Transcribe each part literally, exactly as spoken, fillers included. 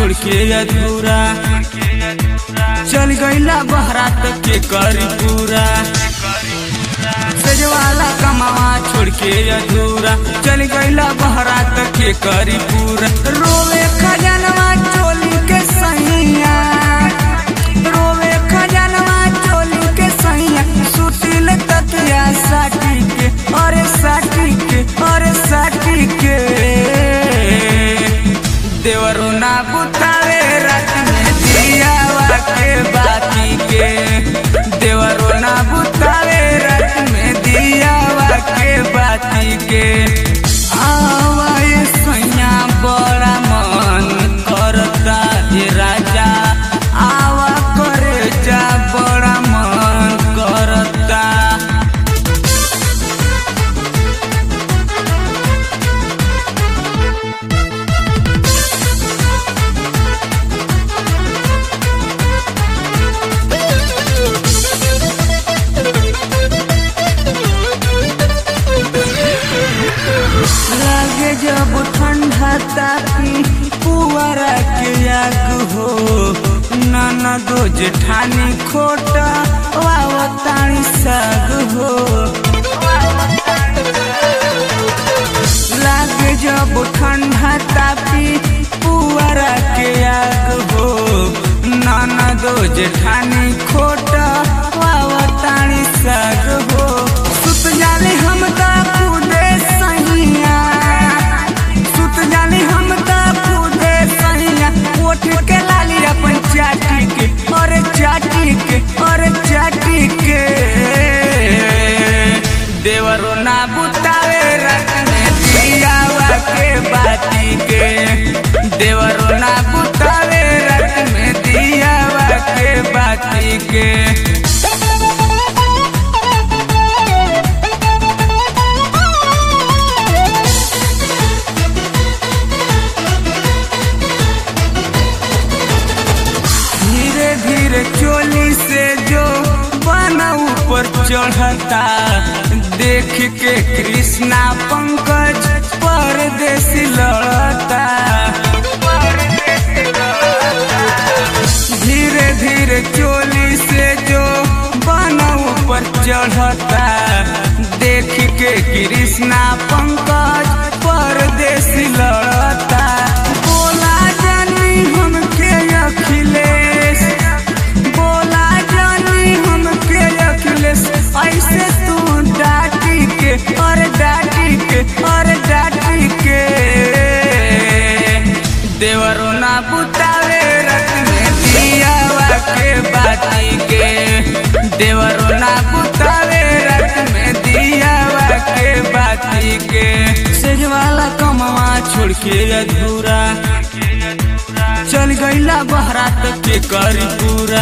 छोड़ के अधूरा, चल गईला बहरात के करी पूरा। सजवाला कमावा छोड़ के अधूरा, चल गईला बहरात के करी पूरा। रोवे खजनवा चोली के सैया, रोवे खजनवा चोली के सैया, सुतिल तकिया साटी के, अरे साटी के, अरे साटी के। देवरो ना बुतावे रात में दियावा के बाती के, देवरो ना बुतावे रात में दियावा के बाती के। आवा ये सैया बड़ा मन करता ये राजा, आवा करे जा बड़ा मन करता। लागे जब ठंडा तापी पुआरा के आग हो, नाना दो जेठानी खोटा वावतानी साग हो। लागे जब ठंडा तापी पुआरा के आग हो, नाना दो जेठानी खोटा वावतानी साग हो। सुत जाले हम ता खुदे सैया, सुत जाले हम ता खुदे सैया, ओठ के लाली अपन चाटी के, अरे चाटी के, अरे चाटी के। देवरो ना बुतावे रात में दियावा के बाती के, देवरो ना बुतावे रात में दियावा के बाती के। धीरे धीरे चोली से जो बना ऊपर चढ़ता, देख के कृष्णा पंकज परदेसी लड़ता। धीरे धीरे चोली से जो बना ऊपर चढ़ता, देख के कृष्णा पंकज परदेसी लड़ता। बोला जानी हमके अखिलेश, बोला जानी हमके अखिलेश, ऐसे तू डाटी के, और डाटी के, और डाटी के। देवरो ना बुतावे रात में दियावा के बाती के, देवरो ना बुतावे रात में दियावा के बाती के। सजवाला कमावा छोड़ के अधूरा, चल गईला बहरात के करी पूरा।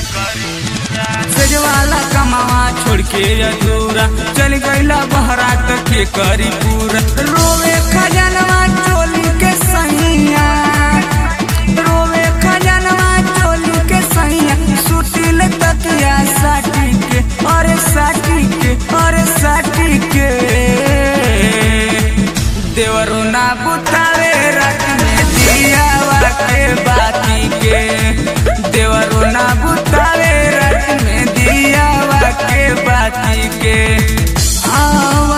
सजवाला कमावा छोड़ के अधूरा, चल गईला बहरात के करी पूरा। रोवे खजनवा चोली के सैया, रोवे खजनवा चोली के सैया, सुतिल तकिया साटी के, अरे साटी के, अरे साटी के। देवरो ना बुतावे रात में दियावा के बाती के, देवरो ना बुतावे रात में दियावा के बाती के। आ